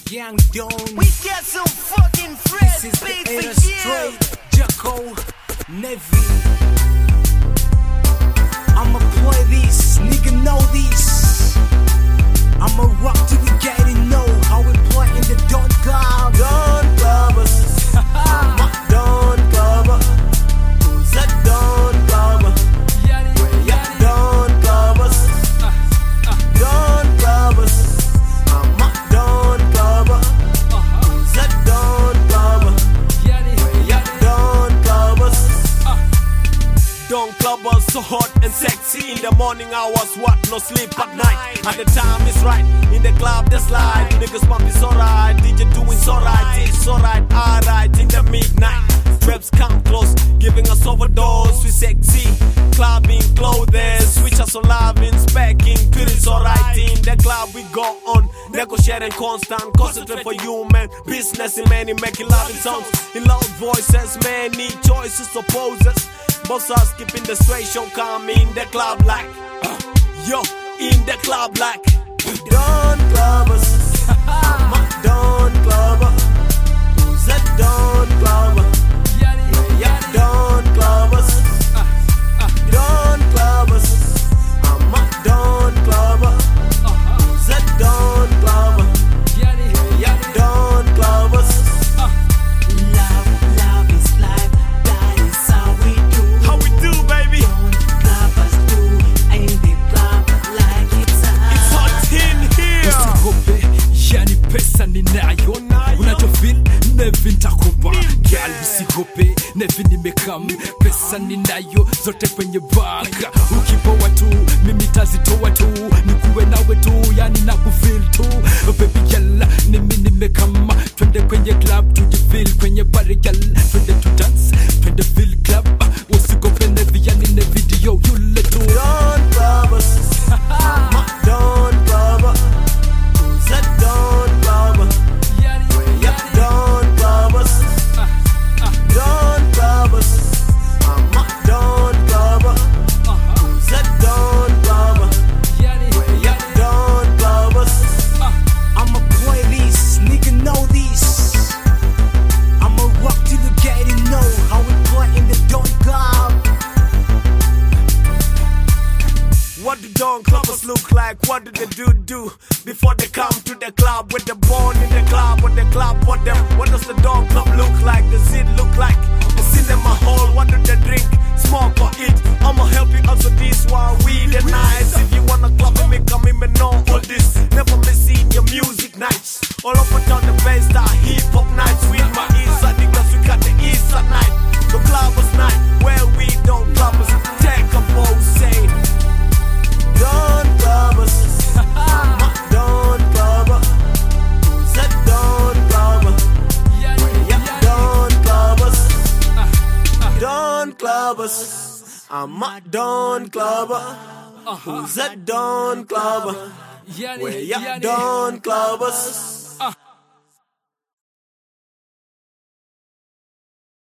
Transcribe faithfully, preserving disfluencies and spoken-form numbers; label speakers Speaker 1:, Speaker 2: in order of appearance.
Speaker 1: Young Don.
Speaker 2: We got some fucking fresh
Speaker 1: This is
Speaker 2: beat
Speaker 1: the Era
Speaker 2: for you.
Speaker 1: Straight, Jacko, Nevi. I'ma play this, nigga know this. I'ma rock to the gate and know how we play in the Don Club.
Speaker 2: Don Clubbers. My Don Clubber. Who's that Don Clubber? Yeah, Don Clubbers. Don Clubbers. I'm a Don Clubber. Who's that Don Clubber? Yeah, Don Clubbers.
Speaker 3: Don Clubbers, so hot and sexy. In the morning hours, what? No sleep at night. At the time is right. In the club, the slide. Niggas pump is alright. D J doing so right. It's alright, alright. In the midnight, reps come close, giving us overdose. We sexy, clubbing clothes. Switch us on loving, specking. Feel it's alright. In the club, we go on. Negotiating constant. Concentrate for human business in many, making loving songs. In loud voices, many choices, opposes. Boss us keeping the straight show, come in the club like uh, yo, in the club like
Speaker 2: Don Clubbers. I'm a Don Clubber. Who's that Don Clubber? Yeah, Don Clubbers. Don Clubbers. I'm a Don Clubber. Who's that Don Clubber? Yeah, Don Clubbers.
Speaker 1: Love, love is life, that is how we do.
Speaker 3: how we do, baby.
Speaker 1: Don Clubbers do, in the club like it's
Speaker 3: It's
Speaker 1: hot.
Speaker 3: hot in here.
Speaker 4: Usigope, yani pesa ninayo. Unachofeel, Nevi nitakupa. Girl, usigope, Nevi nimekam. Pesa ninayo, zote kwenye baka. Ukipoa tu, mimi tazitoa tu. Nikuwe nawe tu, yani nakufeel tu. Baby girl, mimi nimekama. Twende kwenye club, tujifeel kwenye party girl. Twende to dance, twende feel club. Usigope Nevi, yani ne video yule tu.
Speaker 2: Don Clubbers. I'm a Don Clubber. Who's that Don Clubber? Yeah, Don Clubbers. Don Clubbers. I'm a Don Clubber. Who's that Don Clubber? Yeah, Don Clubbers.
Speaker 1: I'ma play this, nigga know this. I'ma rock to the gate and know how we play in the Don Club.
Speaker 3: What do Don Clubbers look like? What do they do do before they come to the club? When they're born in the club, when the club what them? What does the Don Club look like? Does it look like the cinema hall? What do they drink, smoke or eat? I'ma help you answer this while we the nights. If you wanna club with me, come in and know all this. Never missing your music nights. All up and down the bass, the hip hop nights with my east side because we got the east side night. The clubbers night where we don't clubbers take a pose, say.
Speaker 2: Don Clubbers. I'm a Don Clubber. Who's that Don Clubber? Yeah, Don Clubbers. Don Clubbers. I'm a Don Clubber. Who's that Don Clubber? Where ya Don Clubbers?